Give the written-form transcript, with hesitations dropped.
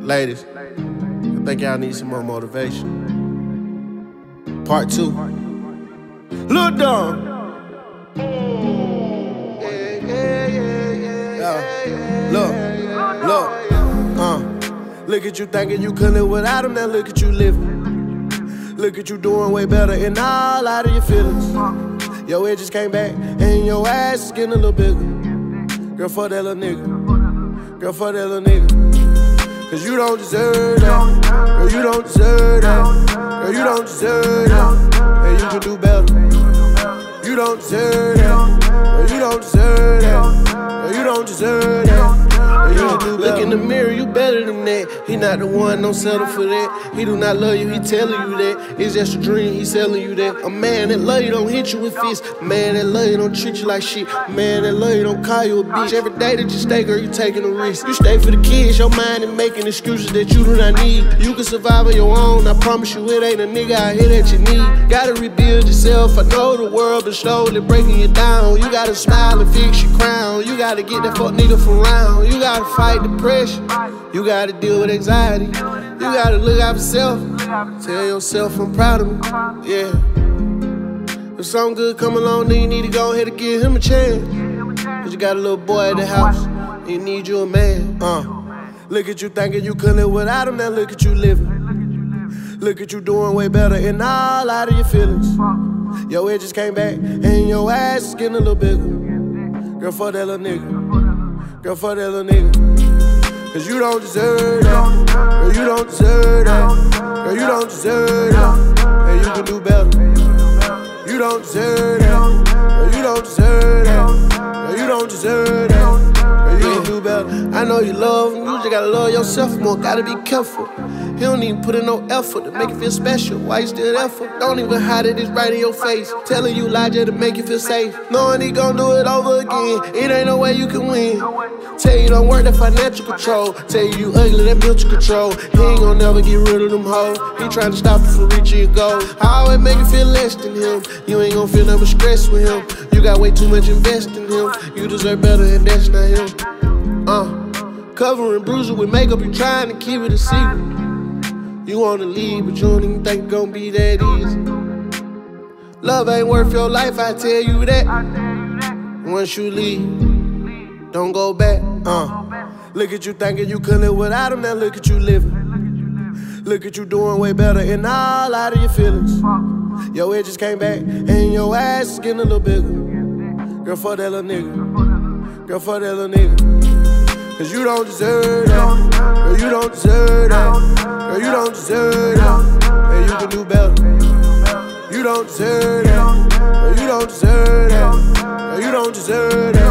Ladies, I think y'all need some more motivation. Part 2. Lil Don. Look at you thinking you couldn't live without him, now look at you living. Look at you doing way better and all out of your feelings. Your head just came back and your ass is getting a little bigger. Girl, fuck that little nigga. Girl, fuck that little nigga. Cause you don't deserve that. Girl, you don't deserve that. Girl, you don't deserve that. And you can do better. You don't deserve that. Girl, you don't deserve that. Girl, you don't deserve that. Look in the mirror, you better than that. He not the one, don't settle for that. He do not love you, he telling you that. It's just a dream, he selling you that. A man that love you don't hit you with fists. A man that love you don't treat you like shit. A man that love you don't call you a bitch. Every day that you stay, girl, you taking a risk. You stay for the kids, your mind and making excuses that you do not need. You can survive on your own, I promise you it ain't a nigga out here that you need. Gotta rebuild yourself, I know the world been slowly breaking you down. You gotta smile and fix your crown. You gotta get that fuck nigga from round. You gotta fight depression. You gotta deal with anxiety. You gotta look out for self. Tell yourself I'm proud of me. Yeah. If something good come along, then you need to go ahead and give him a chance. Cause you got a little boy at the house, and you need you a man. Look at you thinking you couldn't live without him, now look at you living. Look at you doing way better and all out of your feelings. Your head just came back and your ass is getting a little bigger. Girl, fuck that little nigga. Girl, fuck that little nigga. Cause you don't deserve that. Girl, you don't deserve that. Girl, you don't deserve that. And you can do better. You don't deserve that. Girl, you don't deserve that. Girl, you don't deserve that. Girl, you can do better. I know you love him, you just gotta love yourself more. Gotta be careful. He don't even put in no effort to make you feel special. Why you still there for? Don't even hide it, it's right in your face. Telling you lie just to make you feel safe. Knowing he gon' do it over again. It ain't no way you can win. Tell you don't work that financial control. Tell you ugly, that mental control. He ain't gon' never get rid of them hoes. He trying to stop you from reaching your goal. I always make you feel less than him. You ain't gon' feel nothing but stress with him. You got way too much invest in him. You deserve better and that's not him. Covering bruising with makeup, you trying to keep it a secret. You wanna leave, but you don't even think it's gon' be that easy. Love ain't worth your life, I tell you that. Once you leave, don't go back. Look at you thinking you couldn't live without him, now look at you living. Look at you doing way better and all out of your feelings. Your head just came back and your ass is getting a little bigger. Girl, fuck that little nigga. Girl, fuck that little nigga. Cause you don't deserve that. Girl, you don't deserve that. Girl, you don't deserve that. And you can do better. You don't deserve that. Girl, you don't deserve that. Girl, you don't deserve that.